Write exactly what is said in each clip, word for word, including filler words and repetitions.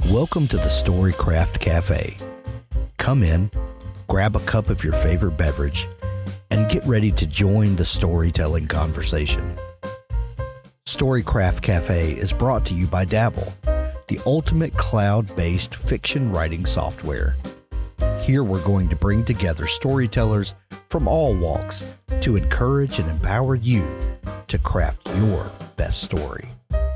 Welcome to the Storycraft Cafe. Come in, grab a cup of your favorite beverage, and get ready to join the storytelling conversation. Storycraft Cafe is brought to you by Dabble, the ultimate cloud-based fiction writing software. Here we're going to bring together storytellers from all walks to encourage and empower you to craft your best story.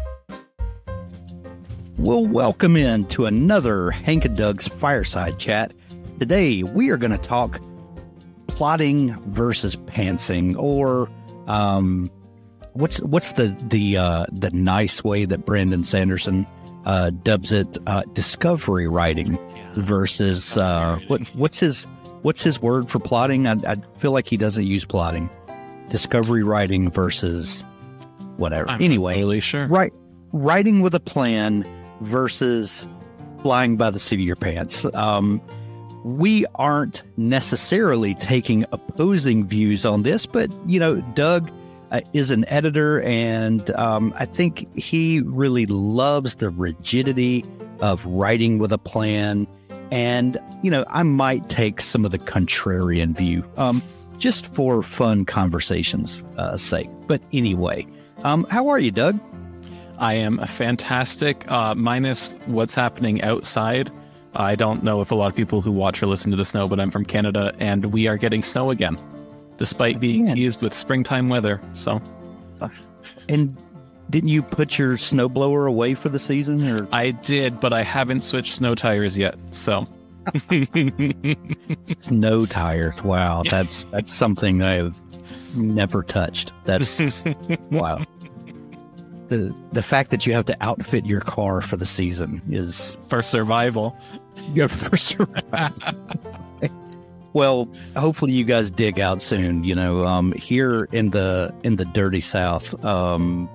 Well, welcome in to another Hank and Doug's Fireside Chat. Today, we are going to talk plotting versus pantsing, or um, what's what's the the uh, the nice way that Brandon Sanderson uh, dubs it? Uh, discovery writing versus uh, what what's his what's his word for plotting? I, I feel like he doesn't use plotting. Discovery writing versus whatever. I'm anyway, not really sure. Right, writing with a plan versus flying by the seat of your pants. Um, we aren't necessarily taking opposing views on this, but, you know, Doug uh, is an editor, and um, I think he really loves the rigidity of writing with a plan. And, you know, I might take some of the contrarian view, um, just for fun conversations' uh, sake. But anyway, um, how are you, Doug? I am fantastic, uh, minus what's happening outside. I don't know if a lot of people who watch or listen to this know, but I'm from Canada, and we are getting snow again, despite being Man. teased with springtime weather. So, And didn't you put your snowblower away for the season? Or I did, but I haven't switched snow tires yet. So, snow tires? Wow, that's that's something I've never touched. That's wow. The the fact that you have to outfit your car for the season is for survival. Yeah, for survival. Well, hopefully you guys dig out soon. You know, um, here in the in the dirty South, um,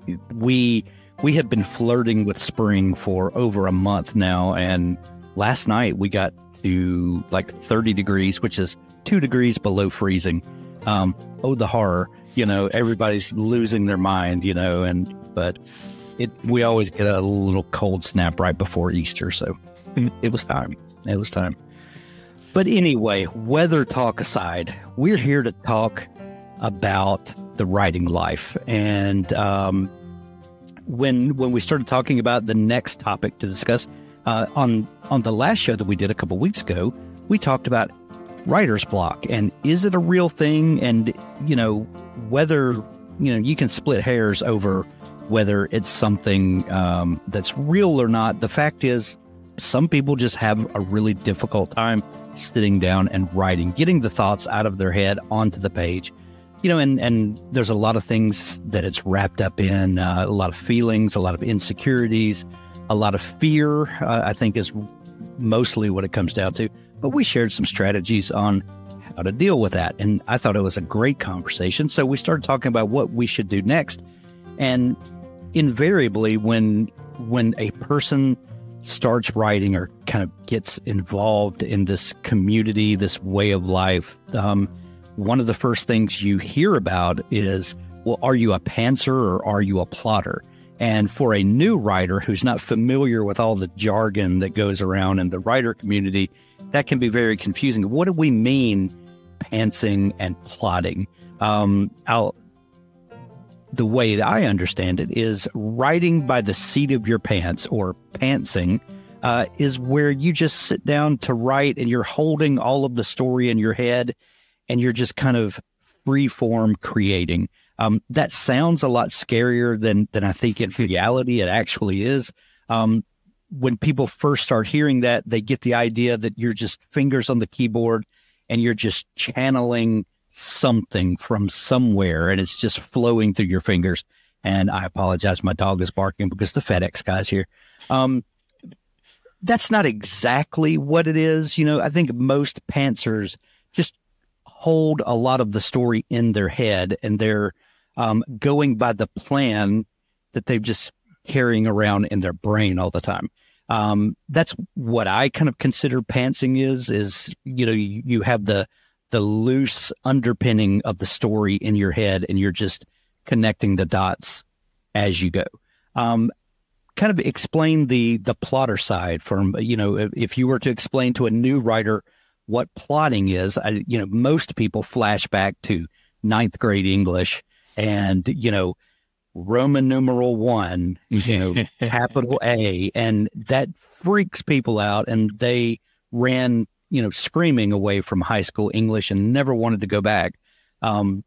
we we have been flirting with spring for over a month now, and last night we got to like thirty degrees, which is two degrees below freezing. Um, oh, the horror! You know, everybody's losing their mind. You know, and but it we always get a little cold snap right before Easter, so it was time. It was time. But anyway, weather talk aside, we're here to talk about the writing life. And um, when when we started talking about the next topic to discuss, uh, on on the last show that we did a couple weeks ago, we talked about writer's block, and is it a real thing? And, you know, whether, you know, you can split hairs over whether it's something um, that's real or not. The fact is, some people just have a really difficult time sitting down and writing, getting the thoughts out of their head onto the page. You know, and, and there's a lot of things that it's wrapped up in, uh, a lot of feelings, a lot of insecurities, a lot of fear, uh, I think is mostly what it comes down to. But we shared some strategies on how to deal with that. And I thought it was a great conversation. So we started talking about what we should do next. And invariably, when when a person starts writing or kind of gets involved in this community, this way of life, um, one of the first things you hear about is, well, are you a pantser or are you a plotter? And for a new writer who's not familiar with all the jargon that goes around in the writer community, that can be very confusing. What do we mean pantsing and plotting? Um, I'll The way that I understand it is writing by the seat of your pants, or pantsing, uh, is where you just sit down to write and you're holding all of the story in your head and you're just kind of free form creating. Um, that sounds a lot scarier than, than I think in reality it actually is. Um, when people first start hearing that, they get the idea that you're just fingers on the keyboard and you're just channeling something from somewhere and it's just flowing through your fingers. And I apologize, my dog is barking because the FedEx guy's here. Um, that's not exactly what it is. You know, I think most pantsers just hold a lot of the story in their head and they're um, going by the plan that they've just carrying around in their brain all the time. Um, that's what I kind of consider pantsing is, is, you know, you, you have the, the loose underpinning of the story in your head and you're just connecting the dots as you go. Um, kind of explain the the plotter side from, you know, if, if you were to explain to a new writer what plotting is, I, you know, most people flash back to ninth grade English and, you know, Roman numeral one, you know, capital A, and that freaks people out, and they ran, you know, screaming away from high school English and never wanted to go back. Um,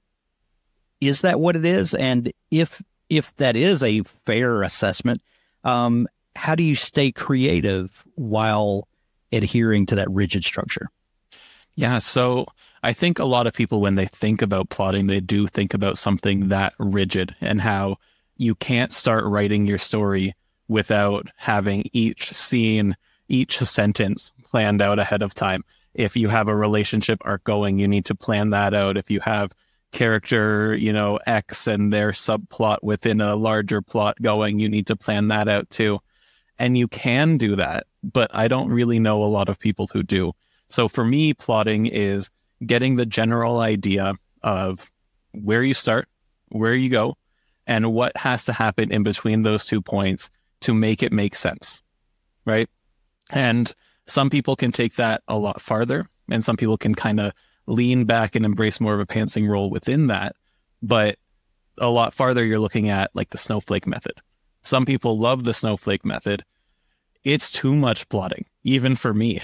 is that what it is? And if if that is a fair assessment, um, how do you stay creative while adhering to that rigid structure? Yeah, so I think a lot of people, when they think about plotting, they do think about something that rigid, and how you can't start writing your story without having each scene, each sentence planned out ahead of time. If you have a relationship arc going, you need to plan that out. If you have character, you know, X and their subplot within a larger plot going, you need to plan that out too. And you can do that, but I don't really know a lot of people who do. So for me, plotting is getting the general idea of where you start, where you go, and what has to happen in between those two points to make it make sense, right? And some people can take that a lot farther, and some people can kind of lean back and embrace more of a pantsing role within that. But a lot farther, you're looking at like the snowflake method. Some people love the snowflake method. It's too much plotting, even for me.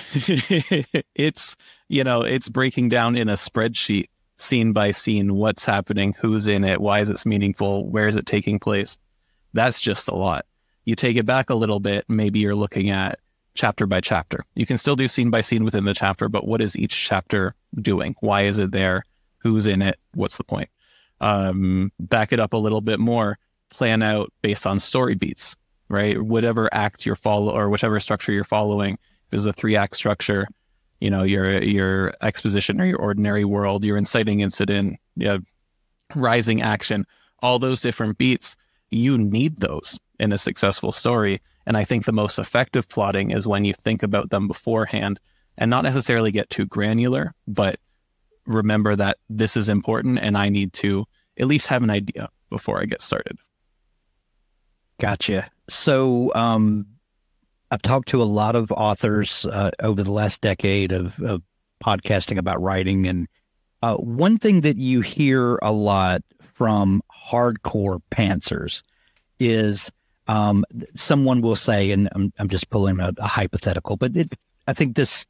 It's, you know, it's breaking down in a spreadsheet, scene by scene, what's happening, who's in it, why is it meaningful, where is it taking place. That's just a lot. You take it back a little bit, maybe you're looking at chapter by chapter. You can still do scene by scene within the chapter, but what is each chapter doing? Why is it there? Who's in it? What's the point? Um, back it up a little bit more, plan out based on story beats, right? Whatever act you're follow or whichever structure you're following. If it's a three act structure, you know, your your exposition or your ordinary world, your inciting incident, yeah, rising action, all those different beats, you need those in a successful story. And I think the most effective plotting is when you think about them beforehand and not necessarily get too granular, but remember that this is important and I need to at least have an idea before I get started. Gotcha. So um, I've talked to a lot of authors uh, over the last decade of, of podcasting about writing. And uh, one thing that you hear a lot from hardcore pantsers is um, someone will say, and I'm, I'm just pulling a, a hypothetical, but it, I think this,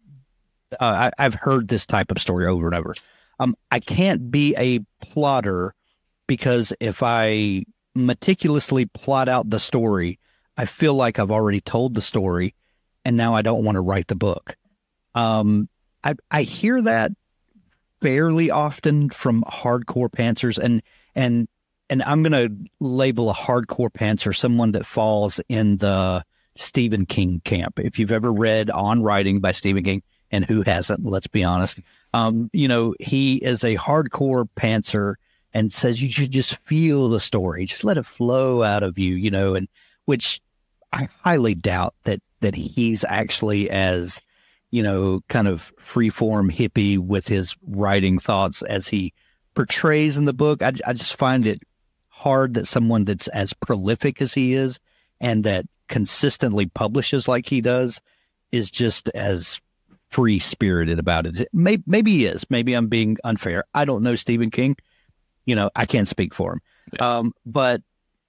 uh, I, I've heard this type of story over and over. Um, I can't be a plotter because if I meticulously plot out the story, I feel like I've already told the story and now I don't want to write the book. Um, I, I hear that fairly often from hardcore pantsers, and, and, and I'm going to label a hardcore pantser someone that falls in the Stephen King camp. If you've ever read On Writing by Stephen King, and who hasn't, let's be honest, um, you know, he is a hardcore pantser and says you should just feel the story, just let it flow out of you, you know, and which I highly doubt that that he's actually as, you know, kind of freeform hippie with his writing thoughts as he portrays in the book. I, I just find it hard that someone that's as prolific as he is and that consistently publishes like he does is just as free-spirited about it. Maybe, maybe he is. Maybe I'm being unfair. I don't know Stephen King. You know, I can't speak for him. Yeah. Um, but,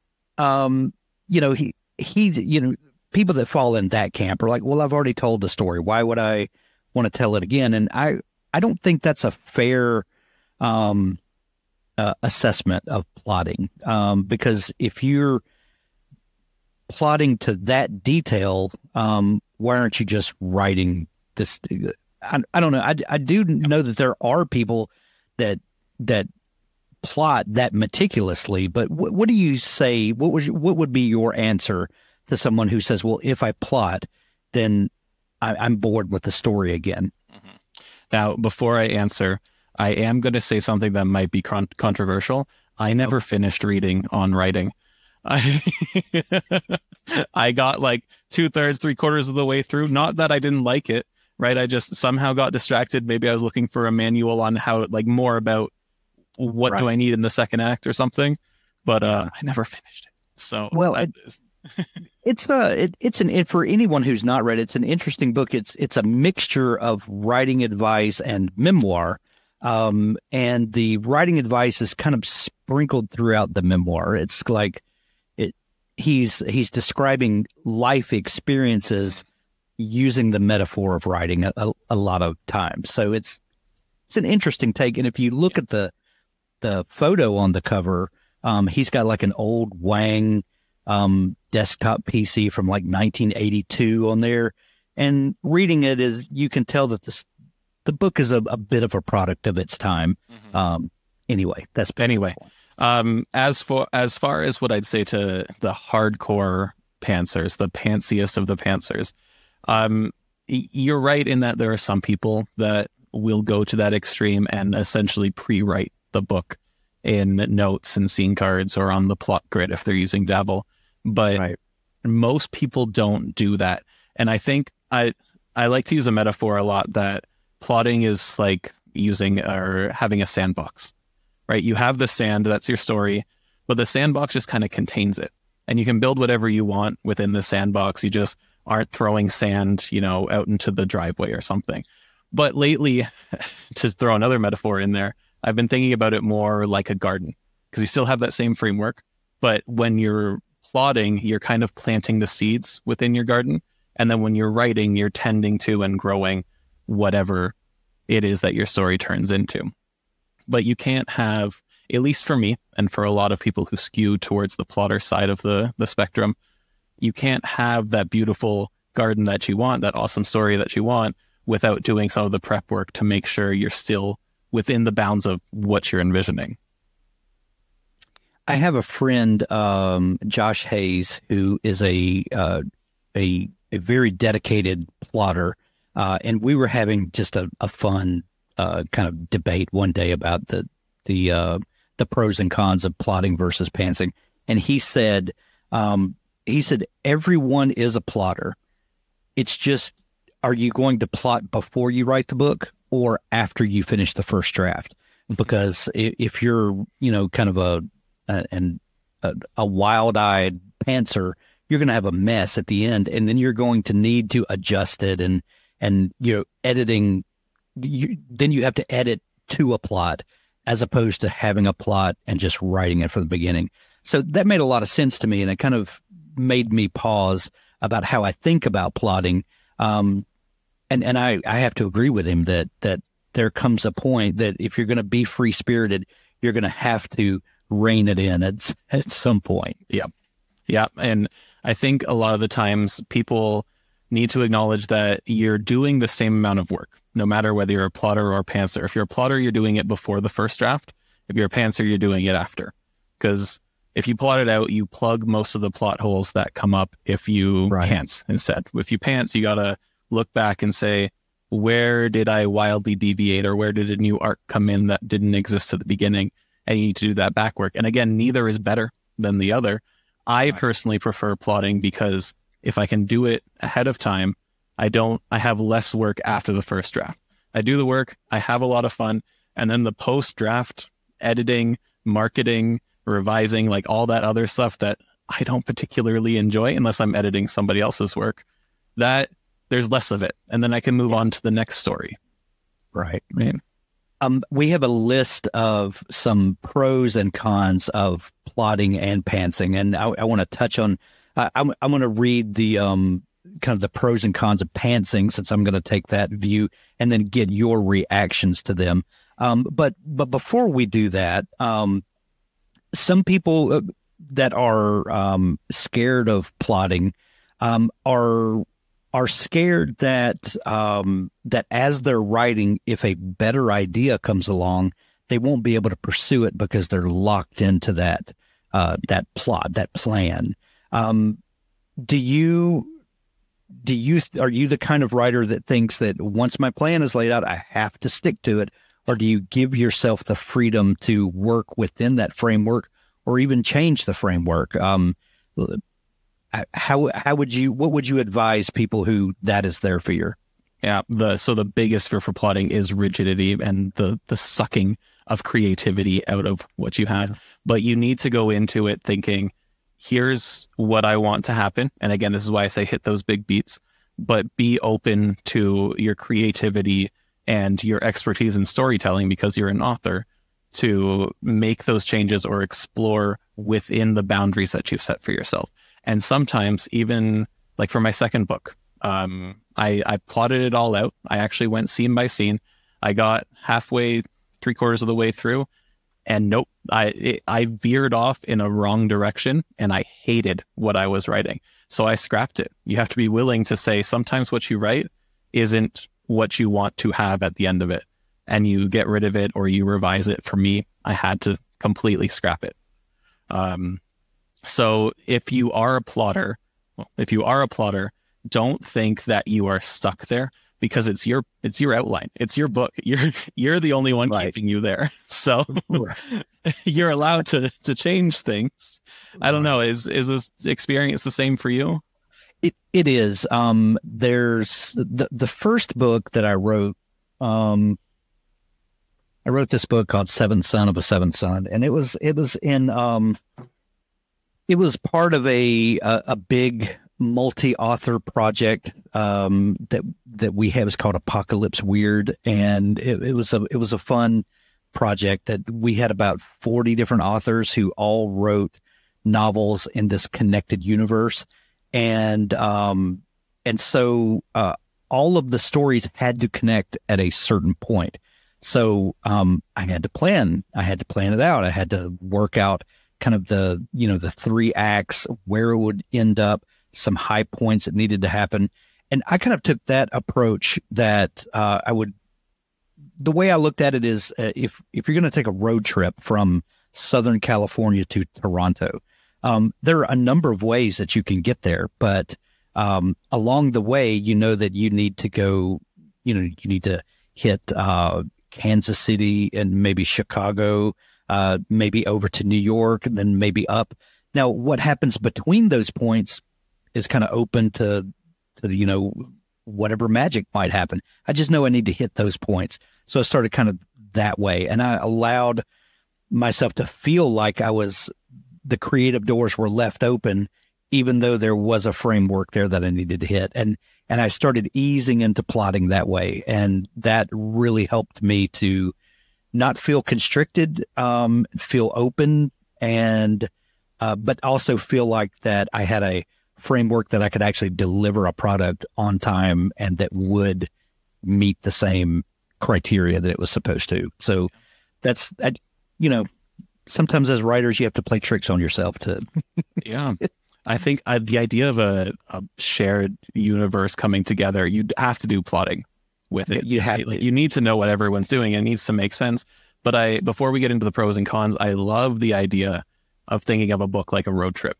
um, you know, he, he's, you know, people that fall in that camp are like, well, I've already told the story. Why would I want to tell it again? And I, I don't think that's a fair, um, uh, assessment of plotting. Um, because if you're plotting to that detail, um, why aren't you just writing this? I, I don't know. I, I do know that there are people that, that, plot that meticulously, but what, what do you say? What would what would be your answer to someone who says, "Well, if I plot, then I, I'm bored with the story again"? Mm-hmm. Now, before I answer, I am going to say something that might be con- controversial. I never okay. finished reading On Writing. I I got like two thirds, three quarters of the way through. Not that I didn't like it, right? I just somehow got distracted. Maybe I was looking for a manual on how, like, more about what right. do I need in the second act or something, but uh, I never finished it. So well, that it, is... It's a it, it's an it, for anyone who's not read it, it's an interesting book. It's it's a mixture of writing advice and memoir, um, and the writing advice is kind of sprinkled throughout the memoir. It's like it he's he's describing life experiences using the metaphor of writing a, a, a lot of times. So it's it's an interesting take. And if you look at the the photo on the cover, um, he's got like an old Wang um, desktop P C from like nineteen eighty-two on there. And reading it is, you can tell that this, the book is a, a bit of a product of its time. Mm-hmm. Um, anyway, that's anyway. Um, as for as far as what I'd say to the hardcore pantsers, the pantsiest of the pantsers, um, you're right in that there are some people that will go to that extreme and essentially pre-write the book in notes and scene cards or on the plot grid if they're using Dabble. But right. most people don't do that. And I think I I like to use a metaphor a lot that plotting is like using or having a sandbox, right? You have the sand, that's your story, but the sandbox just kind of contains it. And you can build whatever you want within the sandbox. You just aren't throwing sand, you know, out into the driveway or something. But lately, to throw another metaphor in there, I've been thinking about it more like a garden, because you still have that same framework, but when you're plotting, you're kind of planting the seeds within your garden. And then when you're writing, you're tending to and growing whatever it is that your story turns into. But you can't have, at least for me, and for a lot of people who skew towards the plotter side of the, the spectrum, you can't have that beautiful garden that you want, that awesome story that you want, without doing some of the prep work to make sure you're still within the bounds of what you're envisioning. I have a friend, um, Josh Hayes, who is a uh, a a very dedicated plotter, uh, and we were having just a, a fun uh, kind of debate one day about the the uh, the pros and cons of plotting versus pantsing. And he said, um, he said, everyone is a plotter. It's just, are you going to plot before you write the book or after you finish the first draft? Because if you're, you know, kind of a and a, a wild-eyed pantser, you're going to have a mess at the end, and then you're going to need to adjust it, and and you know, editing. You, then you have to edit to a plot, as opposed to having a plot and just writing it from the beginning. So that made a lot of sense to me, and it kind of made me pause about how I think about plotting. Um, and and I, I have to agree with him that that there comes a point that if you're going to be free-spirited, you're going to have to rein it in at, at some point. Yeah. Yeah. And I think a lot of the times people need to acknowledge that you're doing the same amount of work, no matter whether you're a plotter or a pantser. If you're a plotter, you're doing it before the first draft. If you're a pantser, you're doing it after. Because if you plot it out, you plug most of the plot holes that come up if you right. pants instead. If you pants, you got to look back and say, where did I wildly deviate, or where did a new arc come in that didn't exist at the beginning? And you need to do that back work. And again, neither is better than the other. I right. personally prefer plotting because if I can do it ahead of time, I don't, I have less work after the first draft. I do the work, I have a lot of fun, and then the post-draft editing, marketing, revising, like all that other stuff that I don't particularly enjoy unless I'm editing somebody else's work, that there's less of it. And then I can move yeah. on to the next story. Right. Right. Um, we have a list of some pros and cons of plotting and pantsing, and I, I want to touch on. Uh, I'm, I'm going to read the um, kind of the pros and cons of pantsing, since I'm going to take that view, and then get your reactions to them. Um, but but before we do that, um, some people that are um, scared of plotting um, are. are scared that um, that as they're writing, if a better idea comes along, they won't be able to pursue it because they're locked into that uh, that plot, that plan. Um, do you do you are you the kind of writer that thinks that once my plan is laid out, I have to stick to it, or do you give yourself the freedom to work within that framework, or even change the framework? Um, How how would you what would you advise people who that is their fear? Yeah, the so the biggest fear for plotting is rigidity and the the sucking of creativity out of what you have. But you need to go into it thinking, here's what I want to happen. And again, this is why I say hit those big beats, but be open to your creativity and your expertise in storytelling because you're an author to make those changes or explore within the boundaries that you've set for yourself. And sometimes even like for my second book, um, I, I plotted it all out. I actually went scene by scene. I got halfway, three quarters of the way through, and nope, I it, I veered off in a wrong direction, and I hated what I was writing. So I scrapped it. You have to be willing to say sometimes what you write isn't what you want to have at the end of it, and you get rid of it or you revise it. For me, I had to completely scrap it. Um, so if you are a plotter, well, if you are a plotter, don't think that you are stuck there because it's your it's your outline, it's your book. You're you're the only one right. keeping you there. So you're allowed to to change things. I don't know. Is is this experience the same for you? It it is. Um, there's the the first book that I wrote. Um, I wrote this book called Seventh Son of a Seventh Son, and it was it was in um, it was part of a a, a big multi-author project um, that that we have. Is called Apocalypse Weird, and it, it was a it was a fun project that we had about forty different authors who all wrote novels in this connected universe, and um, and so uh, all of the stories had to connect at a certain point. So um, I had to plan. I had to plan it out. I had to work out kind of the you know the three acts, where it would end up, some high points that needed to happen. And I kind of took that approach that uh, I would, the way I looked at it is uh, if, if you're going to take a road trip from Southern California to Toronto, um, there are a number of ways that you can get there, but um, along the way, you know that you need to go, you know, you need to hit uh, Kansas City and maybe Chicago, uh, maybe over to New York, and then maybe up. Now, what happens between those points is kind of open to, to, you know, whatever magic might happen. I just know I need to hit those points. So I started kind of that way. And I allowed myself to feel like I was, the creative doors were left open, even though there was a framework there that I needed to hit. And, and I started easing into plotting that way. And that really helped me to not feel constricted, um, feel open, and, uh, but also feel like that I had a framework that I could actually deliver a product on time and that would meet the same criteria that it was supposed to. So that's, that, you know, sometimes as writers, you have to play tricks on yourself to. Yeah. I think uh, the idea of a, a shared universe coming together, you'd have to do plotting with it. You have like, you need to know what everyone's doing. It needs to make sense. But I, before we get into the pros and cons, I love the idea of thinking of a book like a road trip.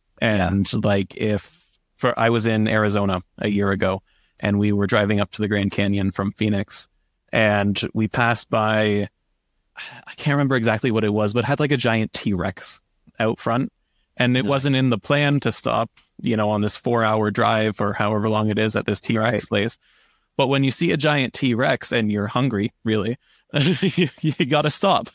And yeah. like if for I was in Arizona a year ago and we were driving up to the Grand Canyon from Phoenix, and we passed by, I can't remember exactly what it was, but it had like a giant T-Rex out front. And it no. wasn't in the plan to stop, you know, on this four hour drive or however long it is at this T-Rex right. place. But when you see a giant T-Rex and you're hungry, really, you, you got to stop.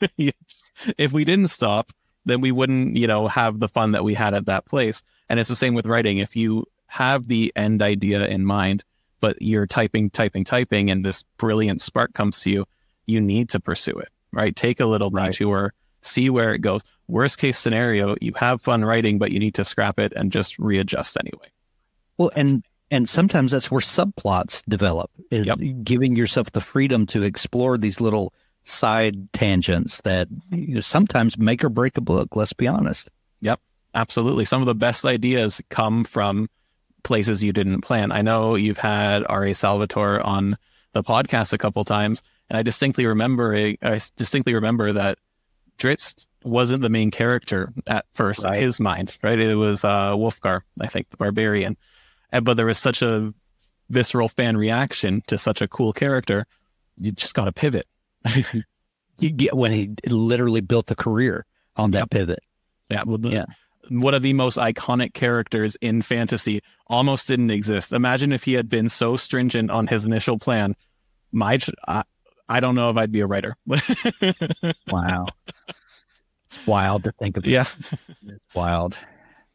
If we didn't stop, then we wouldn't, you know, have the fun that we had at that place. And it's the same with writing. If you have the end idea in mind, but you're typing, typing, typing, and this brilliant spark comes to you, you need to pursue it, right? Take a little right. detour, see where it goes. Worst case scenario, you have fun writing, but you need to scrap it and just readjust anyway. Well, and and sometimes that's where subplots develop, is yep. giving yourself the freedom to explore these little side tangents that you know, sometimes make or break a book. Let's be honest. Yep, absolutely. Some of the best ideas come from places you didn't plan. I know you've had R A Salvatore on the podcast a couple times, and I distinctly remember I distinctly remember that Drizzt wasn't the main character at first right. in his mind, right? It was uh, Wolfgar, I think, the barbarian. And, but there was such a visceral fan reaction to such a cool character, you just got to pivot. you get when he literally built a career on that yep. pivot. Yeah, well, the, yeah. One of the most iconic characters in fantasy almost didn't exist. Imagine if he had been so stringent on his initial plan. My, I, I don't know if I'd be a writer. Wow. Wild to think about. Yeah. It's wild.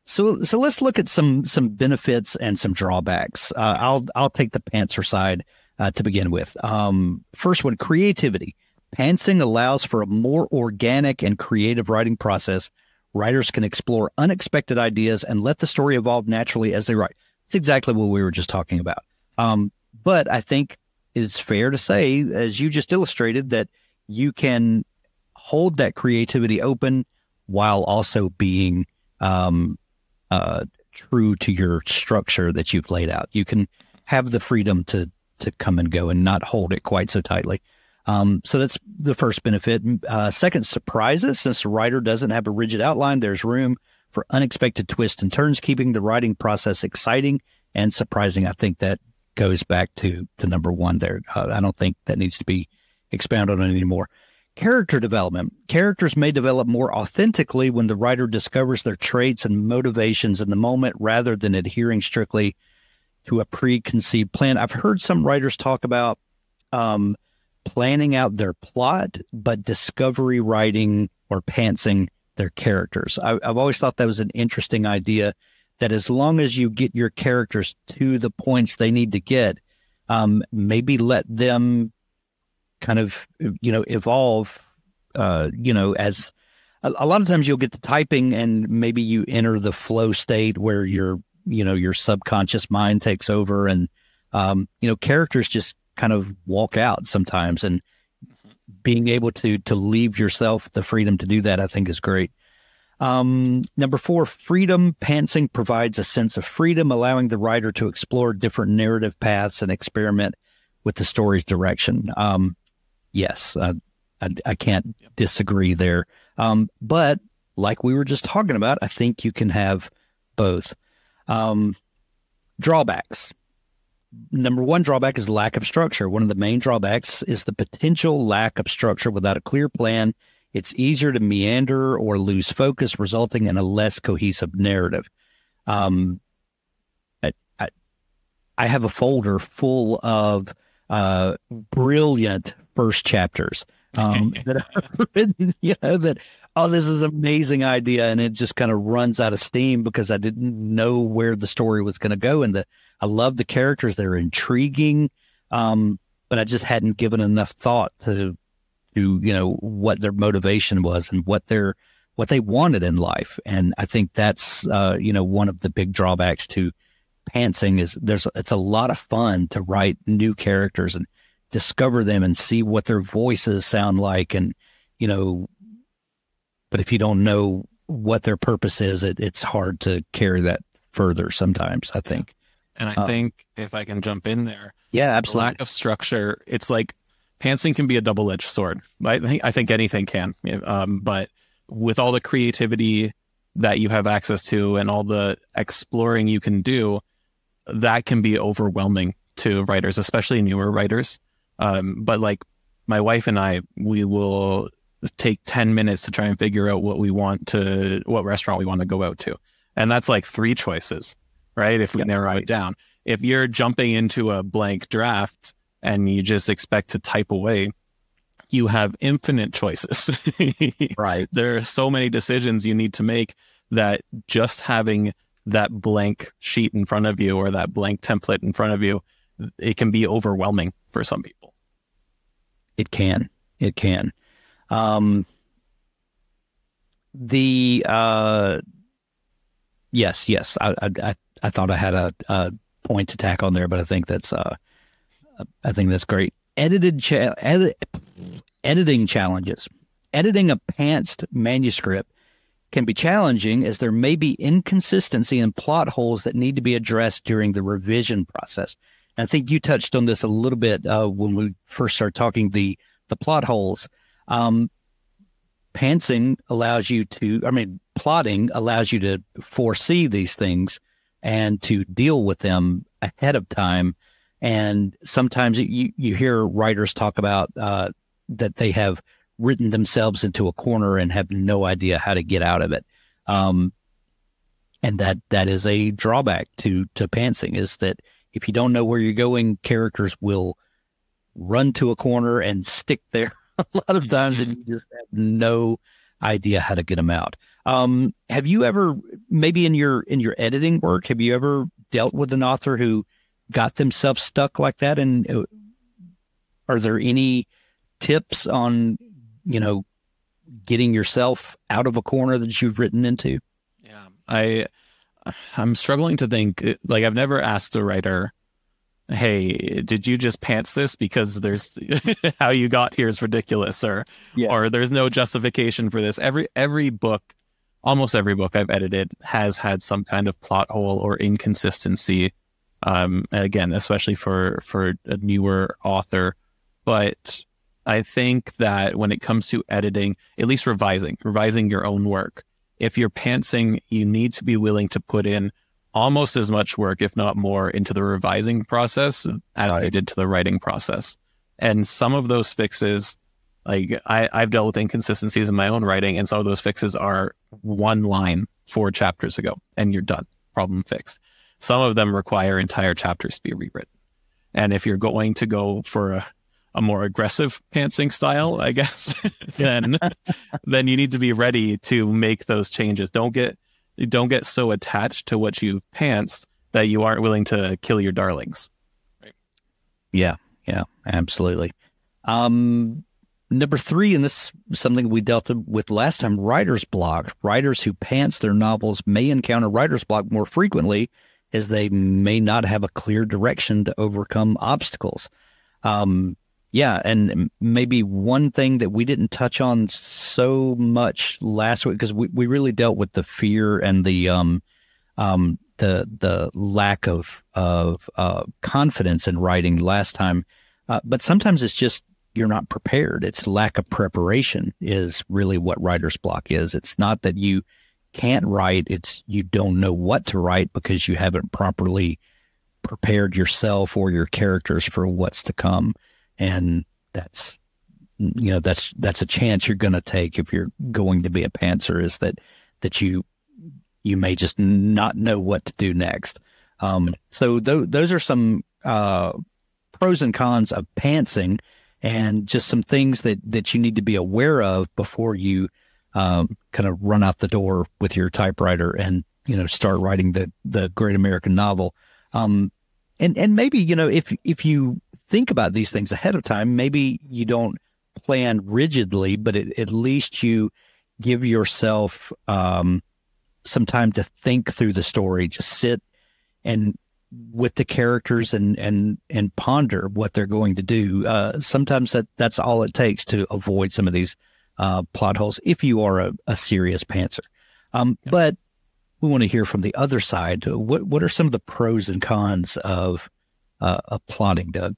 So, so let's look at some some benefits and some drawbacks. Uh, I'll I'll take the pantser side uh, to begin with. Um, first one, creativity. Pantsing allows for a more organic and creative writing process. Writers can explore unexpected ideas and let the story evolve naturally as they write. It's exactly what we were just talking about. Um, but I think it's fair to say, as you just illustrated, that you can hold that creativity open while also being um, uh, true to your structure that you've laid out. You can have the freedom to to come and go and not hold it quite so tightly. Um, so that's the first benefit. Uh, second, surprises. Since the writer doesn't have a rigid outline, there's room for unexpected twists and turns, keeping the writing process exciting and surprising. I think that goes back to, to number one there. Uh, I don't think that needs to be expounded on anymore. Character development. Characters may develop more authentically when the writer discovers their traits and motivations in the moment rather than adhering strictly to a preconceived plan. I've heard some writers talk about um, planning out their plot, but discovery writing or pantsing their characters. I, I've always thought that was an interesting idea, that as long as you get your characters to the points they need to get, um, maybe let them kind of, you know, evolve, uh, you know, as a, a lot of times you'll get to typing and maybe you enter the flow state where your, you know, your subconscious mind takes over and, um, you know, characters just kind of walk out sometimes, and being able to, to leave yourself the freedom to do that, I think is great. Um, number four, freedom. Pantsing provides a sense of freedom, allowing the writer to explore different narrative paths and experiment with the story's direction. Um, yes, uh, I, I can't disagree there. Um, but like we were just talking about, I think you can have both. Um, drawbacks. Number one drawback is lack of structure. One of the main drawbacks is the potential lack of structure. Without a clear plan, it's easier to meander or lose focus, resulting in a less cohesive narrative. Um, I, I, I have a folder full of uh, brilliant first chapters um, that I've written, you know, that, oh, this is an amazing idea. And it just kind of runs out of steam because I didn't know where the story was going to go. And the, I love the characters. They're intriguing. Um, but I just hadn't given enough thought to, to, you know, what their motivation was and what their, what they wanted in life. And I think that's, uh, you know, one of the big drawbacks to pantsing is there's, it's a lot of fun to write new characters and discover them and see what their voices sound like. And, you know, but if you don't know what their purpose is, it, it's hard to carry that further sometimes, I think. And I uh, think if I can jump in there, yeah, absolutely. Lack of structure, it's like pantsing can be a double-edged sword. I think I think anything can, um, but with all the creativity that you have access to and all the exploring you can do, that can be overwhelming to writers, especially newer writers. Um, but like my wife and I, we will take ten minutes to try and figure out what we want to, what restaurant we want to go out to. And that's like three choices, right? If we yep. narrow it down. If you're jumping into a blank draft and you just expect to type away, you have infinite choices. Right. There are so many decisions you need to make that just having that blank sheet in front of you or that blank template in front of you, it can be overwhelming for some people. It can. It can. Um, the, uh, yes, yes. I, I, I thought I had a, a point to tack on there, but I think that's, uh, I think that's great. Edited, cha- edit, editing challenges. Editing a pantsed manuscript can be challenging as there may be inconsistency and plot holes that need to be addressed during the revision process. And I think you touched on this a little bit uh, when we first started talking the the plot holes. Um, pantsing allows you to, I mean, plotting allows you to foresee these things and to deal with them ahead of time. And sometimes you, you hear writers talk about uh, that they have written themselves into a corner and have no idea how to get out of it. Um, and that that is a drawback to, to pantsing, is that if you don't know where you're going, characters will run to a corner and stick there a lot of times, and you just have no idea how to get them out. Um, have you ever, maybe in your in your editing work, have you ever dealt with an author who got themselves stuck like that? And uh, are there any tips on, you know, getting yourself out of a corner that you've written into? Yeah, I I'm struggling to think. Like, I've never asked a writer, hey, did you just pants this because there's how you got here is ridiculous, or Yeah. or there's no justification for this. Every every book, almost every book I've edited has had some kind of plot hole or inconsistency. Um, and again, especially for for a newer author. But I think that when it comes to editing, at least revising, revising your own work, if you're pantsing, you need to be willing to put in almost as much work, if not more, into the revising process as Right. you did to the writing process. And some of those fixes, like I, I've dealt with inconsistencies in my own writing, and some of those fixes are one line four chapters ago, and you're done, problem fixed. Some of them require entire chapters to be rewritten. And if you're going to go for a, a more aggressive pantsing style, I guess, then then you need to be ready to make those changes. Don't get don't get so attached to what you've pantsed that you aren't willing to kill your darlings. Right. Yeah, yeah, absolutely. Um, number three, and this is something we dealt with last time, writer's block. Writers who pants their novels may encounter writer's block more frequently, as they may not have a clear direction to overcome obstacles. Um, yeah, and maybe one thing that we didn't touch on so much last week, because we, we really dealt with the fear and the um, um, the the lack of of uh, confidence in writing last time. Uh, but sometimes it's just you're not prepared. It's lack of preparation is really what writer's block is. It's not that you can't write. It's you don't know what to write because you haven't properly prepared yourself or your characters for what's to come. And that's, you know, that's, that's a chance you're going to take if you're going to be a pantser, is that, that you, you may just not know what to do next. Um, so th- those are some, uh, pros and cons of pantsing, and just some things that, that you need to be aware of before you, um, kind of run out the door with your typewriter and, you know, start writing the, the great American novel. Um, and, and maybe, you know, if, if you think about these things ahead of time, maybe you don't plan rigidly, but it, at least you give yourself, um, some time to think through the story. Just sit and with the characters and, and, and ponder what they're going to do. Uh, sometimes that, that's all it takes to avoid some of these uh, plot holes if you are a, a serious pantser. Um, yep. But we want to hear from the other side. What what are some of the pros and cons of uh, of plotting, Doug?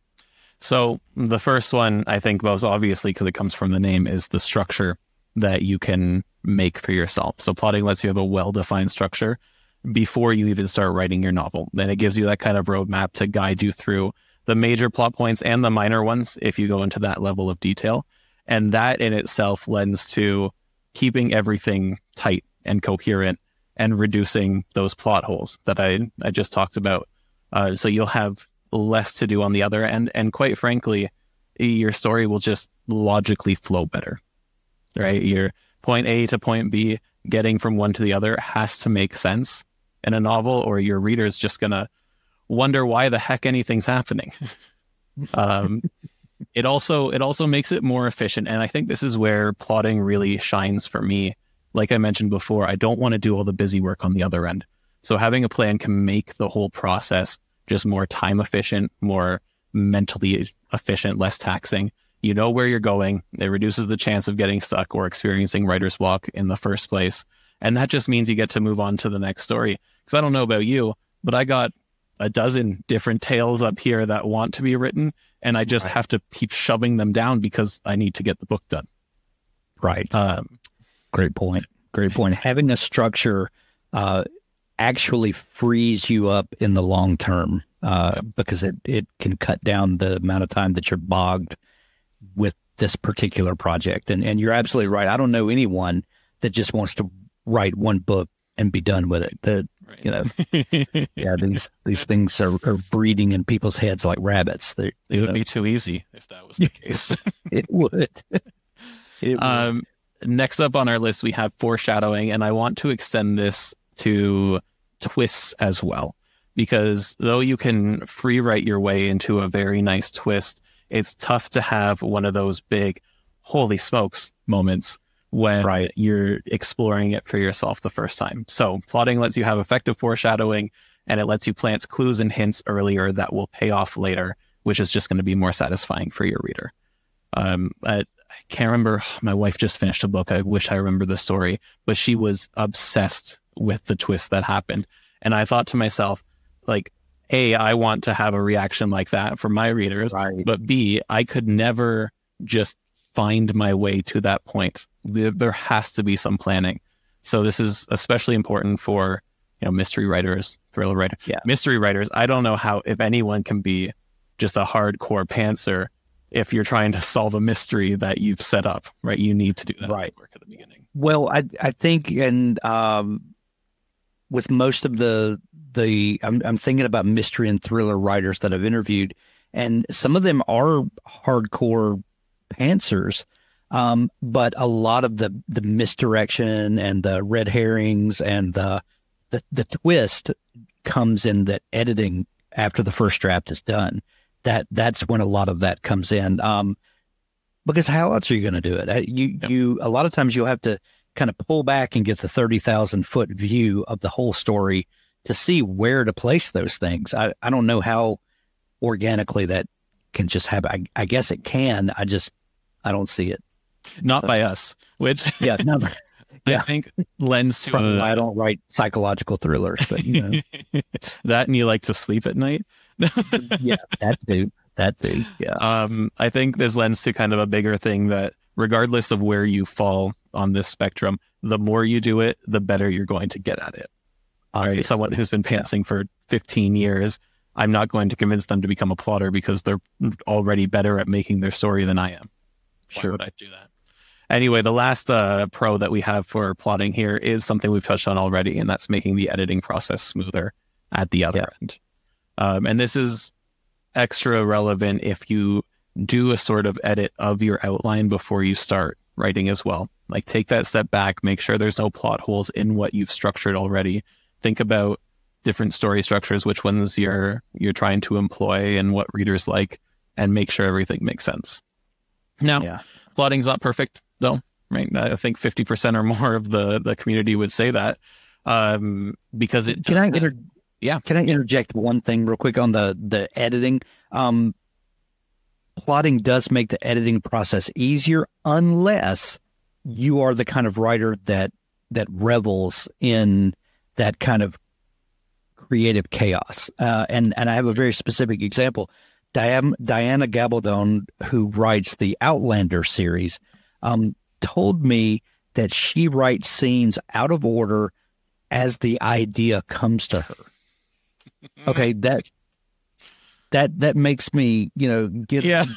So the first one, I think most obviously, because it comes from the name, is the structure that you can make for yourself. So plotting lets you have a well-defined structure before you even start writing your novel. Then it gives you that kind of roadmap to guide you through the major plot points and the minor ones if you go into that level of detail. And that in itself lends to keeping everything tight and coherent and reducing those plot holes that I, I just talked about. Uh, so you'll have less to do on the other end. And quite frankly, your story will just logically flow better, right? Your point A to point B, getting from one to the other has to make sense in a novel, or your reader's just going to wonder why the heck anything's happening. um, It also it also makes it more efficient. And I think this is where plotting really shines for me. Like I mentioned before, I don't want to do all the busy work on the other end. So having a plan can make the whole process just more time efficient, more mentally efficient, less taxing. You know where you're going. It reduces the chance of getting stuck or experiencing writer's block in the first place. And that just means you get to move on to the next story. Because I don't know about you, but I got a dozen different tales up here that want to be written, and I just right. have to keep shoving them down because I need to get the book done. Right. Um, Great point. Great point. Having a structure uh, actually frees you up in the long term uh, yep. because it, it can cut down the amount of time that you're bogged with this particular project. And and you're absolutely right. I don't know anyone that just wants to write one book and be done with it. The right. you know, yeah, these these things are, are breeding in people's heads like rabbits. They're, it would know. be too easy if that was the case. It would. It um, next up on our list, we have foreshadowing, and I want to extend this to twists as well, because though you can free write your way into a very nice twist, it's tough to have one of those big, holy smokes moments when Right. you're exploring it for yourself the first time. So plotting lets you have effective foreshadowing, and it lets you plant clues and hints earlier that will pay off later, which is just going to be more satisfying for your reader. Um, I, I can't remember. My wife just finished a book. I wish I remember the story, but she was obsessed with the twist that happened. And I thought to myself, like, A, I want to have a reaction like that for my readers, Right. but B, I could never just find my way to that point. There, there has to be some planning. So this is especially important for, you know, mystery writers, thriller writers, Yeah. mystery writers. I don't know how, if anyone can be just a hardcore pantser if you're trying to solve a mystery that you've set up, right? You need to do that Right. work at the beginning. Well, I I think, and um, with most of the the I'm I'm thinking about mystery and thriller writers that I've interviewed, and some of them are hardcore pantsers, um, but a lot of the the misdirection and the red herrings and the the the twist comes in that editing after the first draft is done. That that's when a lot of that comes in. Um, because how else are you going to do it? Uh, You Yep. you a lot of times you'll have to kind of pull back and get the thirty thousand foot view of the whole story to see where to place those things. I, I don't know how organically that can just happen. I, I guess it can. I just I don't see it. Not So- by us, which Yeah, no, yeah. I think lends to probably a, why I don't write psychological thrillers, but you know, that, and you like to sleep at night. yeah, that too, that too, yeah, Um, I think this lends to kind of a bigger thing that regardless of where you fall on this spectrum, the more you do it, the better you're going to get at it. All right. obviously. Someone who's been pantsing for fifteen years, I'm not going to convince them to become a plotter because they're already better at making their story than I am. Why Sure. would I do that? Anyway, the last uh, pro that we have for plotting here is something we've touched on already, and that's making the editing process smoother at the other Yeah. end. Um, and this is extra relevant if you do a sort of edit of your outline before you start writing as well. Like, take that step back, make sure there's no plot holes in what you've structured already. Think about different story structures, which ones you're you're trying to employ and what readers like, and make sure everything makes sense. Now, Yeah. plotting's not perfect though, right? I think fifty percent or more of the, the community would say that, um, because it Can I does- inter- yeah. Can I interject one thing real quick on the the editing? Um, plotting does make the editing process easier unless you are the kind of writer that that revels in that kind of creative chaos. Uh, and and I have a very specific example. Diana, Diana Gabaldon, who writes the Outlander series, um, told me that she writes scenes out of order as the idea comes to her. Okay, that that that makes me, you know, get Yeah.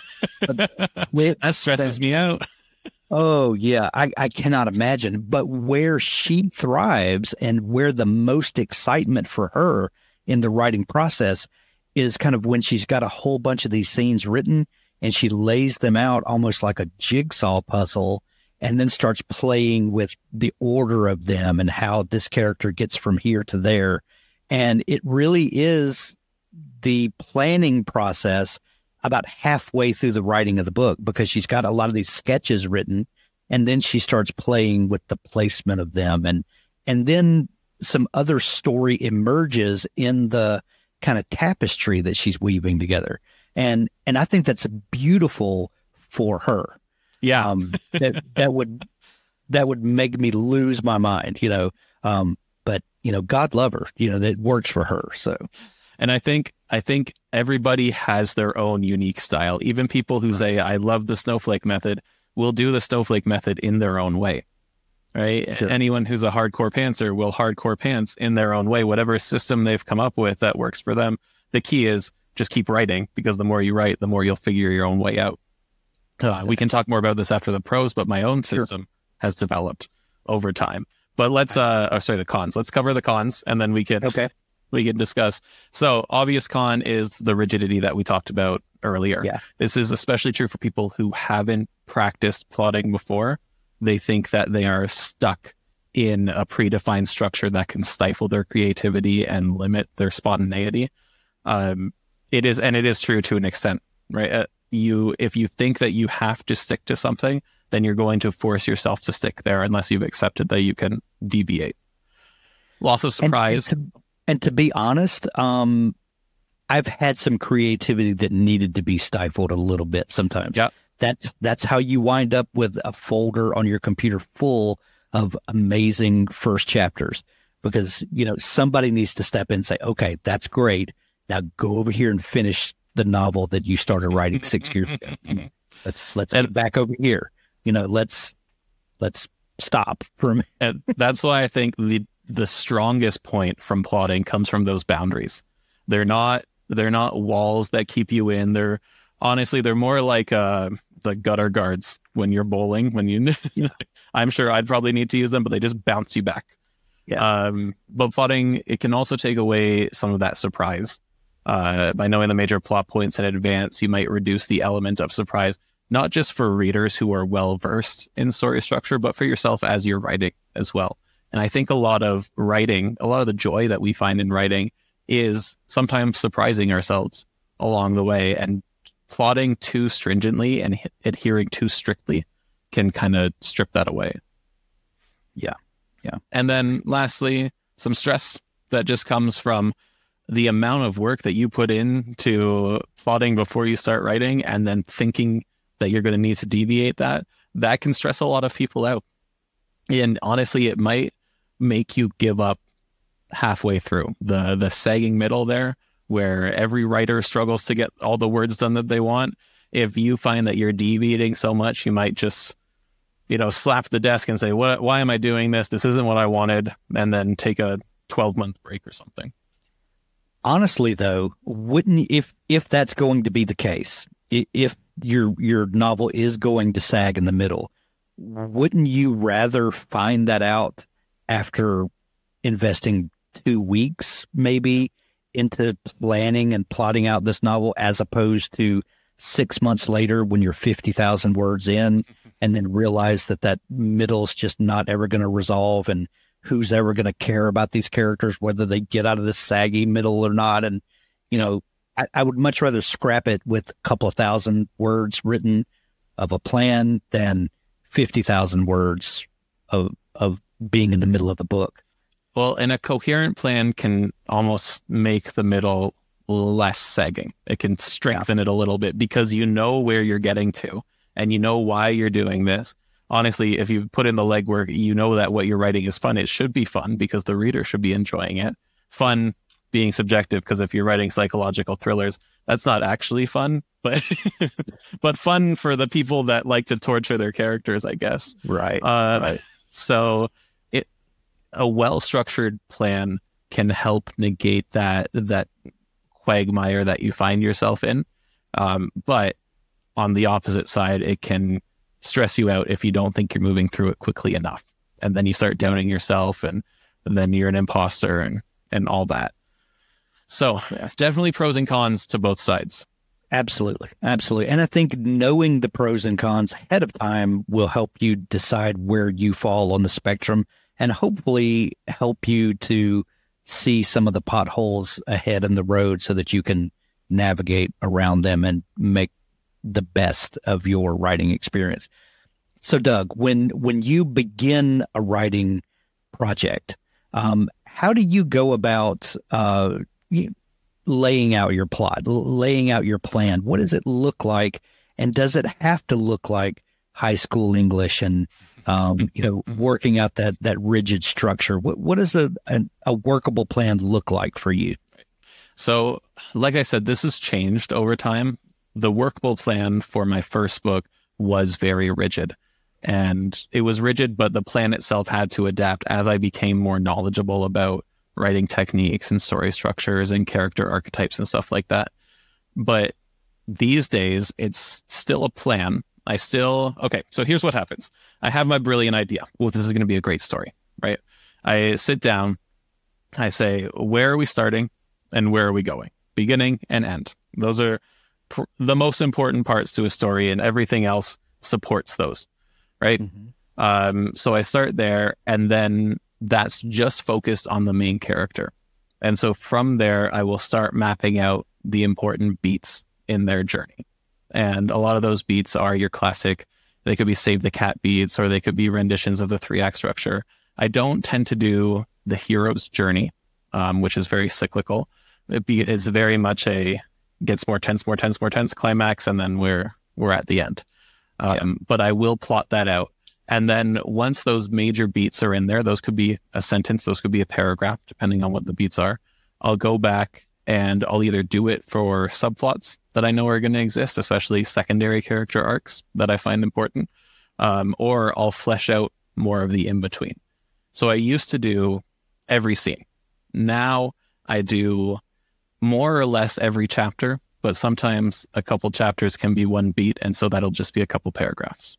with That stresses me out. oh yeah, I, I cannot imagine. But where she thrives and where the most excitement for her in the writing process is kind of when she's got a whole bunch of these scenes written and she lays them out almost like a jigsaw puzzle and then starts playing with the order of them and how this character gets from here to there. And it really is the planning process about halfway through the writing of the book, because she's got a lot of these sketches written and then she starts playing with the placement of them. And, and then some other story emerges in the kind of tapestry that she's weaving together. And, and I think that's beautiful for her. Yeah. Um, that, that would, that would make me lose my mind, you know? Um, but you know, God love her, you know, that works for her. So, And I think I think everybody has their own unique style. Even people who say, I love the snowflake method, will do the snowflake method in their own way, right? Sure. Anyone who's a hardcore pantser will hardcore pants in their own way, whatever system they've come up with that works for them. The key is just keep writing, because the more you write, the more you'll figure your own way out. Uh, we can talk more about this after the pros, but my own Sure. system has developed over time. But let's, uh, oh, sorry, the cons. Let's cover the cons, and then we can okay. we can discuss. So, obvious con is the rigidity that we talked about earlier. Yeah. This is especially true for people who haven't practiced plotting before. they think that they are stuck in a predefined structure that can stifle their creativity and limit their spontaneity. Um, it is, and it is true to an extent, right? Uh, you, if you think that you have to stick to something, then you're going to force yourself to stick there unless you've accepted that you can deviate. Lots of surprise. And, and, to, and to be honest, um, I've had some creativity that needed to be stifled a little bit sometimes. Yeah. That's, that's how you wind up with a folder on your computer full of amazing first chapters, because, you know, somebody needs to step in and say, okay, that's great. Now go over here and finish the novel that you started writing six years ago. Let's, let's and, get back over here. You know, let's, let's stop for a minute. And that's why I think the, the strongest point from plotting comes from those boundaries. They're not, they're not walls that keep you in. They're honestly, they're more like, uh, the gutter guards when you're bowling, when you, yeah. I'm sure I'd probably need to use them, but they just bounce you back. Yeah. Um, but plotting, it can also take away some of that surprise. Uh, by knowing the major plot points in advance, you might reduce the element of surprise, not just for readers who are well-versed in story structure, but for yourself as you're writing as well. And I think a lot of writing, a lot of the joy that we find in writing is sometimes surprising ourselves along the way, and plotting too stringently and adhering too strictly can kind of strip that away. Yeah. Yeah. And then lastly, some stress that just comes from the amount of work that you put into plotting before you start writing, and then thinking that you're going to need to deviate that, that can stress a lot of people out. And honestly, it might make you give up halfway through. The, the sagging middle there, where every writer struggles to get all the words done that they want. If you find that you're deviating so much, you might just, you know, slap the desk and say, "What? Why am I doing this? This isn't what I wanted," and then take a twelve month break or something. Honestly, though, wouldn't, if if that's going to be the case, if your your novel is going to sag in the middle, wouldn't you rather find that out after investing two weeks, maybe, into planning and plotting out this novel, as opposed to six months later when you're fifty thousand words in, and then realize that that middle's just not ever going to resolve, and who's ever going to care about these characters, whether they get out of this saggy middle or not. And, you know, I, I would much rather scrap it with a couple of thousand words written of a plan than fifty thousand words of, of being in the middle of the book. Well, and a coherent plan can almost make the middle less sagging. It can strengthen yeah. it a little bit, because you know where you're getting to and you know why you're doing this. Honestly, if you've put in the legwork, you know that what you're writing is fun. It should be fun because the reader should be enjoying it. Fun being subjective, because if you're writing psychological thrillers, that's not actually fun, but but fun for the people that like to torture their characters, I guess. Right. Uh, right. So it a well-structured plan can help negate that that quagmire that you find yourself in. Um, but on the opposite side, it can stress you out if you don't think you're moving through it quickly enough. And then you start doubting yourself, and, and then you're an imposter and, and all that. So yeah, definitely pros and cons to both sides. Absolutely. Absolutely. And I think knowing the pros and cons ahead of time will help you decide where you fall on the spectrum, and hopefully help you to see some of the potholes ahead in the road so that you can navigate around them and make the best of your writing experience. So, Doug, when when you begin a writing project, um, how do you go about uh, laying out your plot, laying out your plan? What does it look like, and does it have to look like high school English and um, you know, working out that that rigid structure? What what does a, a a workable plan look like for you? So, like I said, this has changed over time. The workable plan for my first book was very rigid, and it was rigid, but the plan itself had to adapt as I became more knowledgeable about writing techniques and story structures and character archetypes and stuff like that. But these days, it's still a plan. I still, okay, so here's what happens. I have my brilliant idea. Well, this is going to be a great story, right? I sit down, I say, where are we starting and where are we going? Beginning and end. Those are the most important parts to a story, and everything else supports those, right? Mm-hmm. Um, so I start there, and then that's just focused on the main character. And so from there, I will start mapping out the important beats in their journey. And a lot of those beats are your classic, they could be Save the Cat beats, or they could be renditions of the three act structure. I don't tend to do the hero's journey, um, which is very cyclical. It be, it's very much a gets more tense, more tense, more tense climax, and then we're we're at the end. Um, yeah. But I will plot that out. And then once those major beats are in there, those could be a sentence, those could be a paragraph, depending on what the beats are. I'll go back and I'll either do it for subplots that I know are going to exist, especially secondary character arcs that I find important, um, or I'll flesh out more of the in-between. So I used to do every scene. Now I do more or less every chapter, but sometimes a couple chapters can be one beat, and so that'll just be a couple paragraphs.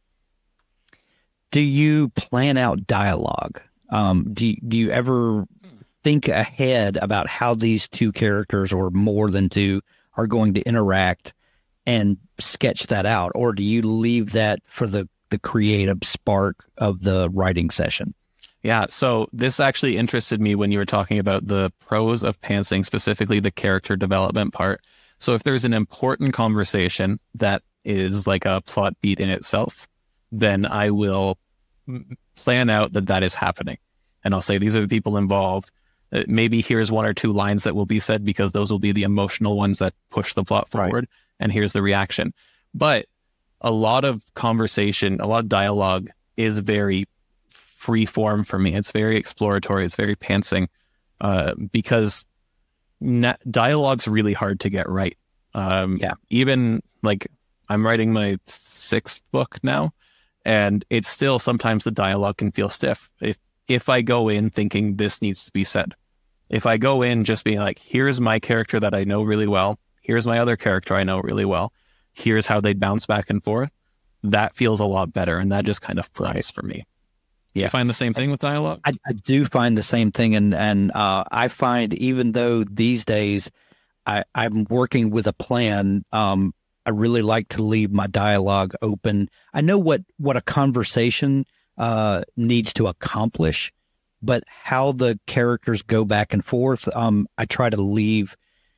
Do you plan out dialogue? Um, do, do you ever think ahead about how these two characters, or more than two, are going to interact and sketch that out? Or do you leave that for the, the creative spark of the writing session? Yeah, so this actually interested me when you were talking about the pros of pantsing, specifically the character development part. So if there's an important conversation that is like a plot beat in itself, then I will plan out that that is happening. And I'll say, these are the people involved. Uh, maybe here's one or two lines that will be said because those will be the emotional ones that push the plot forward. Right. And here's the reaction. But a lot of conversation, a lot of dialogue is very free form for me. It's very exploratory. It's very pantsing uh, because na- dialogue's really hard to get right. Um, yeah. Even like I'm writing my sixth book now, and it's still sometimes the dialogue can feel stiff. If if I go in thinking this needs to be said, if I go in just being like, here's my character that I know really well, here's my other character I know really well, here's how they bounce back and forth, that feels a lot better, and that just kind of flies right. for me. Yeah. Do you find the same thing with dialogue? I, I do find the same thing, and and uh, I find even though these days I, I'm working with a plan, um, I really like to leave my dialogue open. I know what, what a conversation uh, needs to accomplish, but how the characters go back and forth, um, I try to leave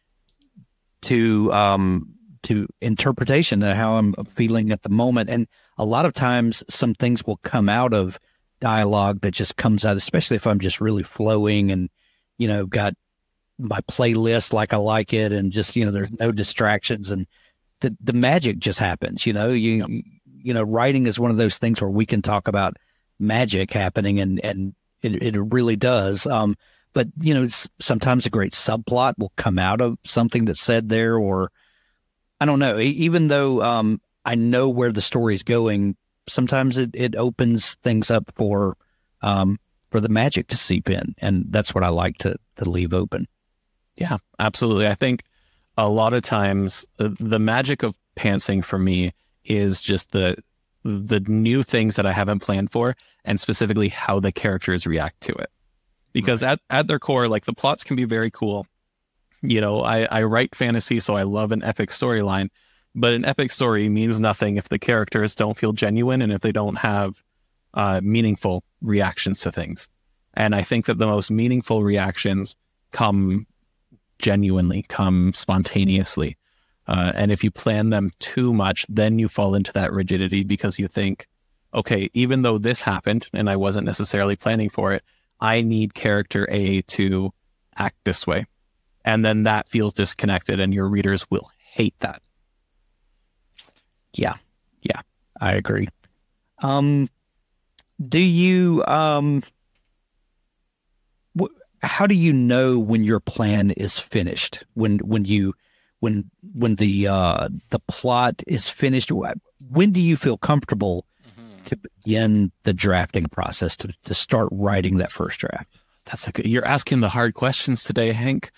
to um, to interpretation of how I'm feeling at the moment. And a lot of times some things will come out of dialogue that just comes out, especially if I'm just really flowing and, you know, got my playlist like I like it, and just, you know, there's no distractions, and the the magic just happens. You know, you yep. you know, writing is one of those things where we can talk about magic happening, and and it, it really does. Um, but you know, it's, sometimes a great subplot will come out of something that's said there, or I don't know. Even though um, I know where the story's going, sometimes it, it opens things up for um, for the magic to seep in, and that's what I like to to leave open. Yeah, absolutely. I think a lot of times uh, the magic of pantsing for me is just the the new things that I haven't planned for, and specifically how the characters react to it. Because right. at, at their core, like, the plots can be very cool. You know, I, I write fantasy, so I love an epic storyline, but an epic story means nothing if the characters don't feel genuine and if they don't have uh, meaningful reactions to things. And I think that the most meaningful reactions come genuinely, come spontaneously. Uh, and if you plan them too much, then you fall into that rigidity because you think, okay, even though this happened and I wasn't necessarily planning for it, I need character A to act this way. And then that feels disconnected, and your readers will hate that. Yeah. Yeah, I agree. Um, do you, um, wh- how do you know when your plan is finished? When, when you, when, when the, uh, the plot is finished, when do you feel comfortable mm-hmm. to begin the drafting process, to, to start writing that first draft? That's a good, you're asking the hard questions today, Hank.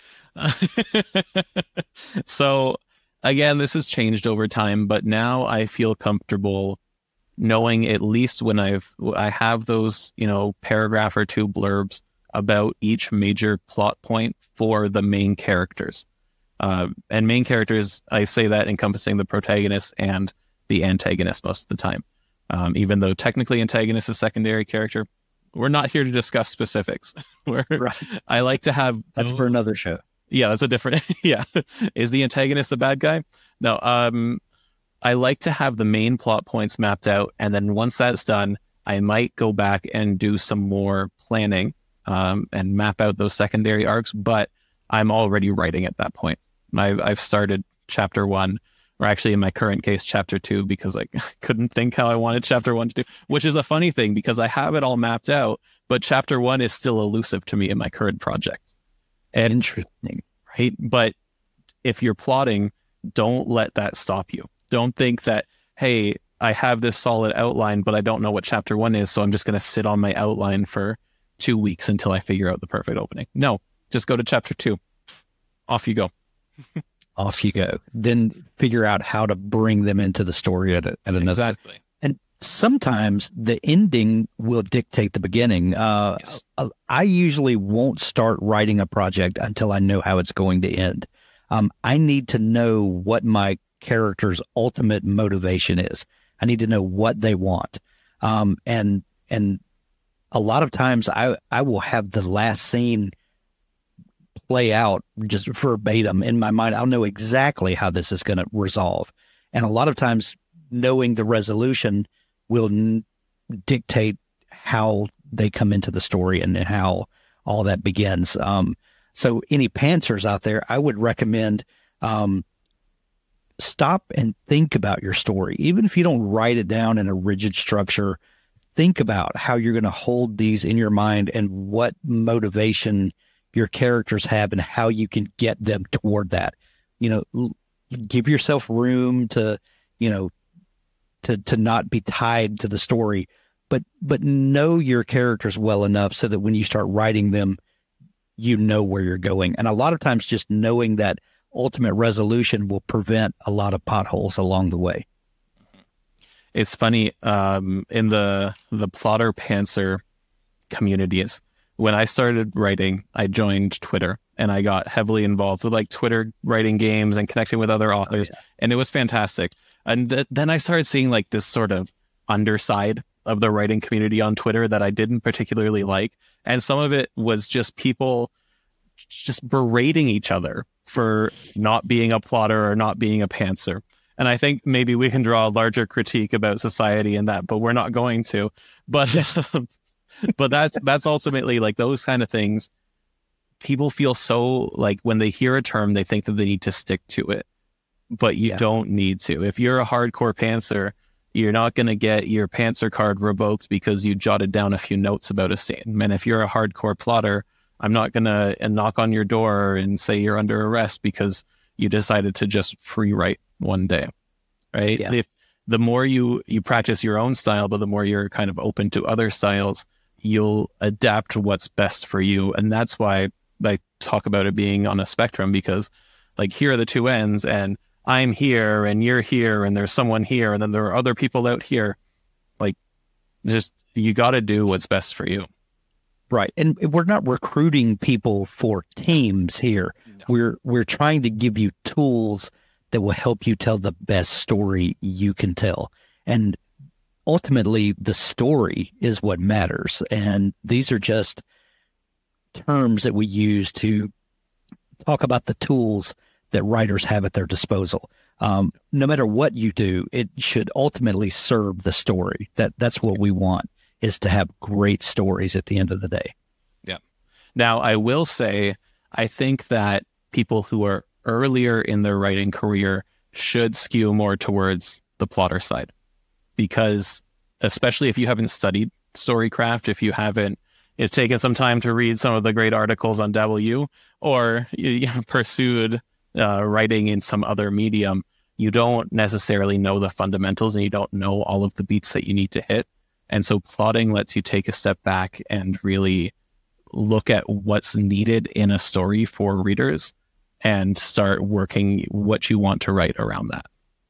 So again, this has changed over time, but now I feel comfortable knowing, at least when I've, I have those, you know, paragraph or two blurbs about each major plot point for the main characters. Uh, and main characters, I say that encompassing the protagonist and the antagonist most of the time. Um, even though technically antagonist is secondary character, we're not here to discuss specifics. We're, Right. I like to have That's those, for another show. Yeah, that's a different. Yeah, is the antagonist a bad guy? No. Um, I like to have the main plot points mapped out, and then once that's done, I might go back and do some more planning um, and map out those secondary arcs. But I'm already writing at that point. I've, I've started chapter one, or actually in my current case, chapter two, because I couldn't think how I wanted chapter one to do, which is a funny thing because I have it all mapped out, but chapter one is still elusive to me in my current project. And, Interesting. Right? But if you're plotting, don't let that stop you. Don't think that, hey, I have this solid outline, but I don't know what chapter one is, so I'm just going to sit on my outline for two weeks until I figure out the perfect opening. No, just go to chapter two. Off you go. Off you go. Then figure out how to bring them into the story at, a, at another. Exactly. And sometimes the ending will dictate the beginning. Uh, Yes. I usually won't start writing a project until I know how it's going to end. Um, I need to know what my character's ultimate motivation is. I need to know what they want. Um, and and a lot of times I, I will have the last scene play out just verbatim in my mind. I'll know exactly how this is going to resolve. And a lot of times knowing the resolution will n- dictate how they come into the story and how all that begins. Um, so any pantsers out there, I would recommend um, stop and think about your story. Even if you don't write it down in a rigid structure, think about how you're going to hold these in your mind and what motivation your characters have and how you can get them toward that. You know, l- give yourself room to, you know, to, to not be tied to the story, but, but know your characters well enough so that when you start writing them, you know where you're going. And a lot of times just knowing that ultimate resolution will prevent a lot of potholes along the way. It's funny, um, in the, the plotter pantser communities, when I started writing, I joined Twitter and I got heavily involved with like Twitter writing games and connecting with other authors. Oh, yeah. And it was fantastic. And th- then I started seeing like this sort of underside of the writing community on Twitter that I didn't particularly like. And some of it was just people just berating each other for not being a plotter or not being a pantser. And I think maybe we can draw a larger critique about society in that, but we're not going to. But but that's that's ultimately like those kind of things. People feel so like when they hear a term, they think that they need to stick to it, but you yeah. don't need to. If you're a hardcore pantser, you're not going to get your pantser card revoked because you jotted down a few notes about a scene. And if you're a hardcore plotter, I'm not going to knock on your door and say you're under arrest because you decided to just free write one day, right? Yeah. If the more you, you practice your own style, but the more you're kind of open to other styles, you'll adapt to what's best for you. And that's why I talk about it being on a spectrum, because like here are the two ends and I'm here and you're here and there's someone here and then there are other people out here. Like just, you got to do what's best for you. Right. And we're not recruiting people for teams here. No. We're we're trying to give you tools that will help you tell the best story you can tell. And ultimately, the story is what matters. And these are just terms that we use to talk about the tools that writers have at their disposal. Um, no matter what you do, it should ultimately serve the story. That that's what we want, is to have great stories at the end of the day. Yeah. Now, I will say, I think that people who are earlier in their writing career should skew more towards the plotter side, because especially if you haven't studied storycraft, if you haven't if taken some time to read some of the great articles on W, or you know, pursued uh, writing in some other medium, you don't necessarily know the fundamentals and you don't know all of the beats that you need to hit. And so plotting lets you take a step back and really look at what's needed in a story for readers and start working what you want to write around that.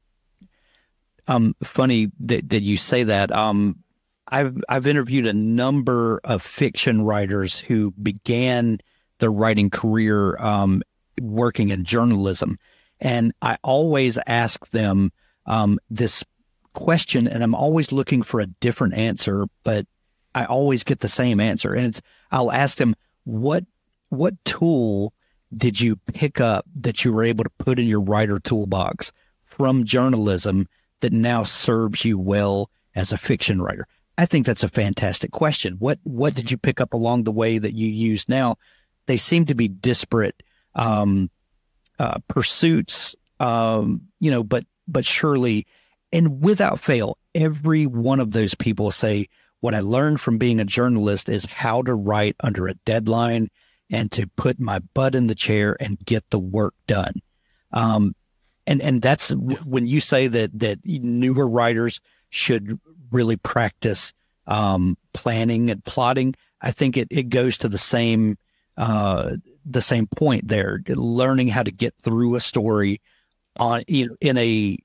Um, funny that, that you say that. Um, I've I've interviewed a number of fiction writers who began their writing career um, working in journalism, and I always ask them um, this question and I'm always looking for a different answer, but I always get the same answer. And it's, I'll ask them, what, what tool did you pick up that you were able to put in your writer toolbox from journalism that now serves you well as a fiction writer? I think that's a fantastic question. What, what did you pick up along the way that you use now? They seem to be disparate, um, uh, pursuits, um, you know, but, but surely, and without fail, every one of those people say, what I learned from being a journalist is how to write under a deadline and to put my butt in the chair and get the work done. Um, and, and that's w- when you say that, that newer writers should really practice um, planning and plotting. I think it, it goes to the same, uh, the same point there, learning how to get through a story on, you know, in a,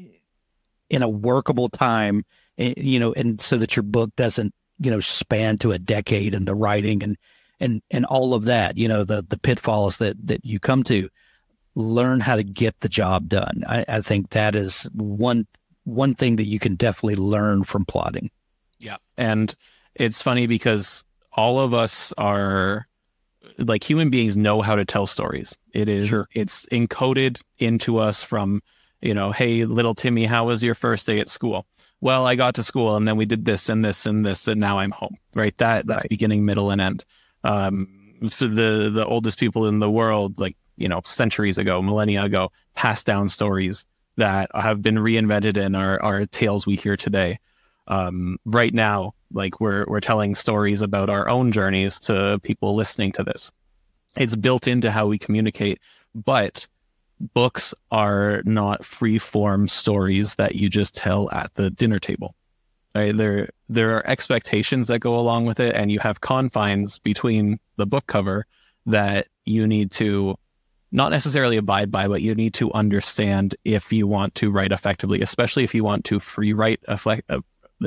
in a workable time, you know, and so that your book doesn't, you know, span to a decade in the writing and, and, and all of that, you know, the, the pitfalls that, that you come to. Learn how to get the job done. I, I think that is one, one thing that you can definitely learn from plotting. Yeah. And it's funny because all of us are like human beings know how to tell stories. It is, sure. It's encoded into us from, you know, hey, little Timmy, how was your first day at school? Well, I got to school and then we did this and this and this and now I'm home, right? That that's right. Beginning, middle, and end. Um, for the the oldest people in the world, like, you know, centuries ago, millennia ago, passed down stories that have been reinvented and are are tales we hear today. Um, right now, like we're we're telling stories about our own journeys to people listening to this. It's built into how we communicate, but books are not free-form stories that you just tell at the dinner table. Right? There, there are expectations that go along with it, and you have confines between the book cover that you need to not necessarily abide by, but you need to understand if you want to write effectively, especially if you want to free write, effect, uh,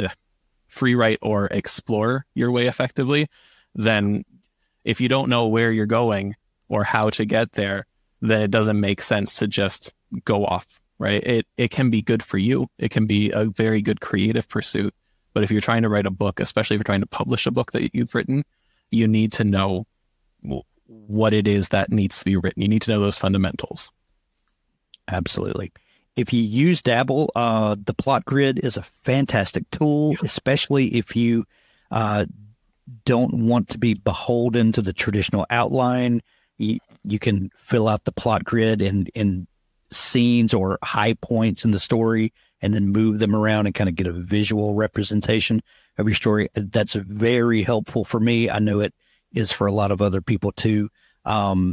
free write or explore your way effectively. Then, if you don't know where you're going or how to get there, then it doesn't make sense to just go off, right? It it can be good for you. It can be a very good creative pursuit. But if you're trying to write a book, especially if you're trying to publish a book that you've written, you need to know what it is that needs to be written. You need to know those fundamentals. Absolutely. If you use Dabble, uh, the plot grid is a fantastic tool, yeah. Especially if you uh, don't want to be beholden to the traditional outline. You, you can fill out the plot grid in, in scenes or high points in the story and then move them around and kind of get a visual representation of your story. That's very helpful for me. I know it is for a lot of other people too. Um,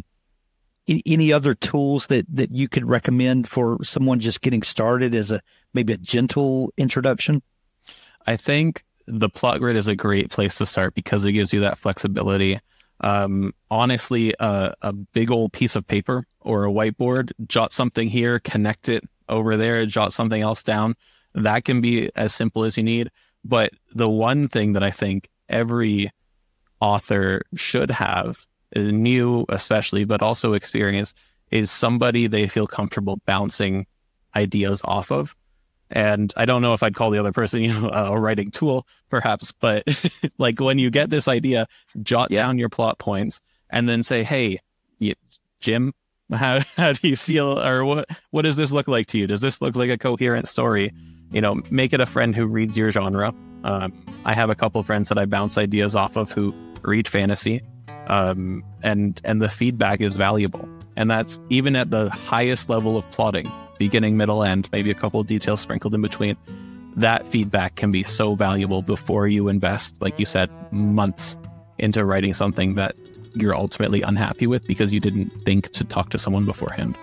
any other tools that, that you could recommend for someone just getting started as a, maybe a gentle introduction? I think the plot grid is a great place to start because it gives you that flexibility. Um, honestly, uh, a big old piece of paper or a whiteboard, jot something here, connect it over there, jot something else down. That can be as simple as you need. But the one thing that I think every author should have, new especially, but also experienced, is somebody they feel comfortable bouncing ideas off of. And I don't know if I'd call the other person, you know, a writing tool, perhaps, but like when you get this idea, jot yeah. down your plot points and then say, hey, you, Jim, how how do you feel, or what what does this look like to you? Does this look like a coherent story? You know, make it a friend who reads your genre. Um, I have a couple friends that I bounce ideas off of who read fantasy, um, and and the feedback is valuable. And that's even at the highest level of plotting, beginning, middle, end, maybe a couple of details sprinkled in between. That feedback can be so valuable before you invest, like you said, months into writing something that you're ultimately unhappy with because you didn't think to talk to someone beforehand.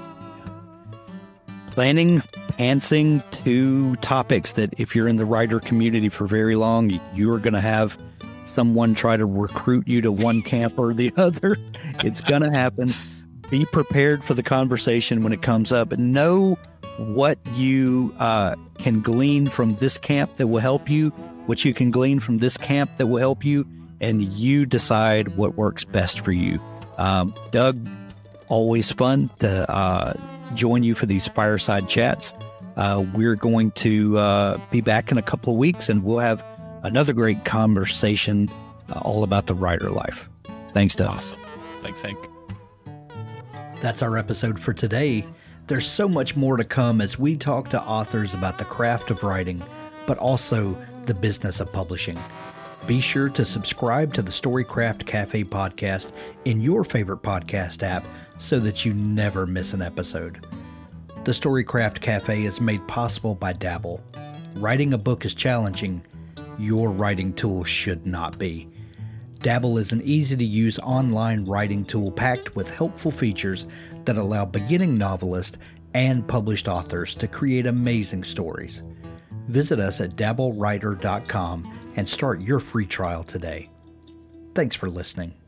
Planning, pantsing, two topics that if you're in the writer community for very long, you're going to have someone try to recruit you to one camp or the other. It's going to happen. Be prepared for the conversation when it comes up and know what you uh, can glean from this camp that will help you, what you can glean from this camp that will help you, and you decide what works best for you. Um, Doug, always fun to uh, join you for these fireside chats. Uh, we're going to uh, be back in a couple of weeks, and we'll have another great conversation uh, all about the writer life. Thanks, Doug. Awesome. Thanks, Hank. That's our episode for today. There's so much more to come as we talk to authors about the craft of writing, but also the business of publishing. Be sure to subscribe to the Storycraft Cafe podcast in your favorite podcast app so that you never miss an episode. The Storycraft Cafe is made possible by Dabble. Writing a book is challenging. Your writing tool should not be. Dabble is an easy-to-use online writing tool packed with helpful features that allow beginning novelists and published authors to create amazing stories. Visit us at dabble writer dot com and start your free trial today. Thanks for listening.